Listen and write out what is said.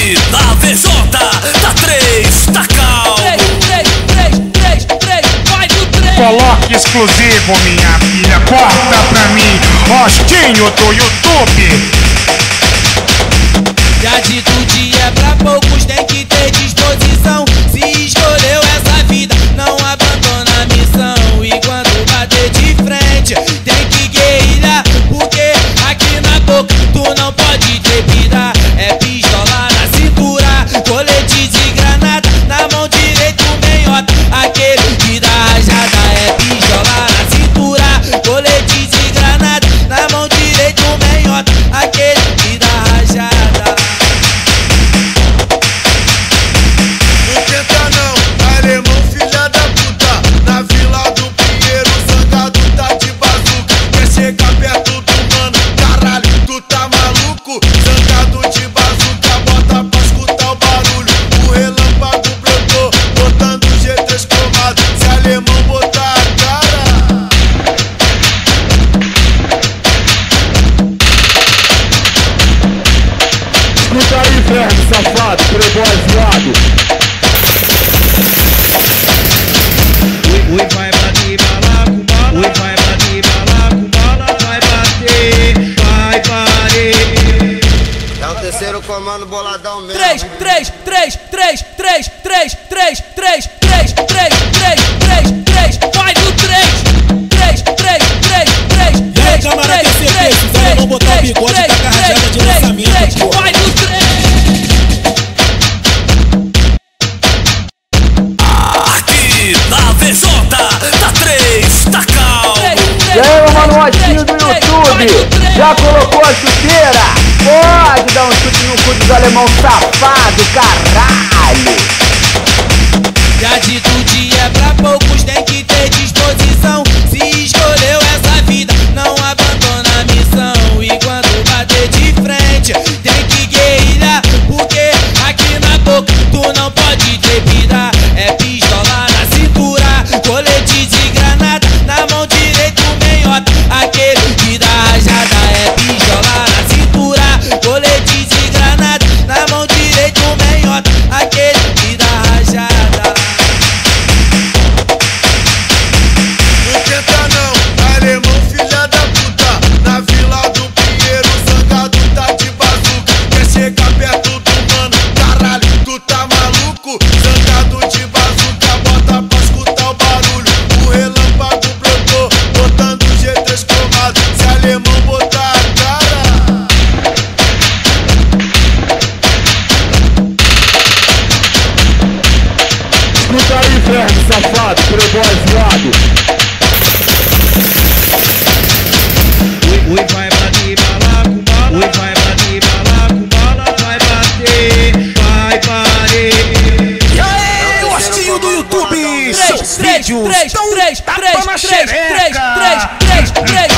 Aqui na VJ, tá 3, tá calmo. 3, vai do 3. Coloque exclusivo, minha filha, corta pra mim, Rostinho do YouTube. Já dito dia pra poucos, tem que ter disposição. Se escolheu essa vida, não abandona a missão. E quando bater de frente, tem que guerrilhar, porque aqui na boca tu não pode trepidar. É pistola na cintura, colete de granada na mão direita, o meiota, aquele que dá rajada. É pistola na cintura, colete de granada na mão direita, o meiota, aquele que dá rajada. Não tenta não, alemão filha da puta. Na Vila do Pinheiro, Zangado tá de bazuca. Quer chegar perto do mano, caralho, tu tá maluco? Zangado de bazuca, bota pra escutar o barulho. O relâmpago brotou, botando G3 cromado. Se alemão botar a cara, escuta aí, verme safado, playboy viado. Oi, vai bater bala com bala. Oi, vai bater bala com bala. Vai bater, vai bater. é o terceiro comando boladão mesmo. 3, vai do 3. 3. E aí, camarada TCP, se quiser não botar o bigode, tá com a rajada de lançamento, pô. Vai do 3. Aqui na VJ, tá 3, tá calmo. E aí, meu mano Rostinho do YouTube, já colocou a chuteira? Pode dar um chute no cu do alemão safado, caralho. Já dito dia pra poucos, tem que ter disposição. Se escolheu essa vida, não abandona a missão. E quando bater de frente, tem que guerrilhar, porque aqui na boca tu não pode trepidar. É pistola na cintura, colete de granada na mão direita, o meiota, aquele que dá rajada. É pistola na cintura, colete de granada na mão direita, o meiota, aquele que dá rajada. Não tenta não, alemão filha da puta. Na Vila do Pinheiro, Zangado tá de bazuca. Quer chegar perto do mano, caralho, tu tá maluco? Zangado de bazuca, bota pra escutar o barulho. O relâmpago brotou, botando G3 cromado. Se alemão botar a cara, Escuta aí, verme safado, playboy viado. Oi, vai bater bala com bala. Oi, vai bater bala com bala. Vai bater, vai bater. E aí, Rostinho do YouTube, seus vídeos estão tapa na xereca. 3.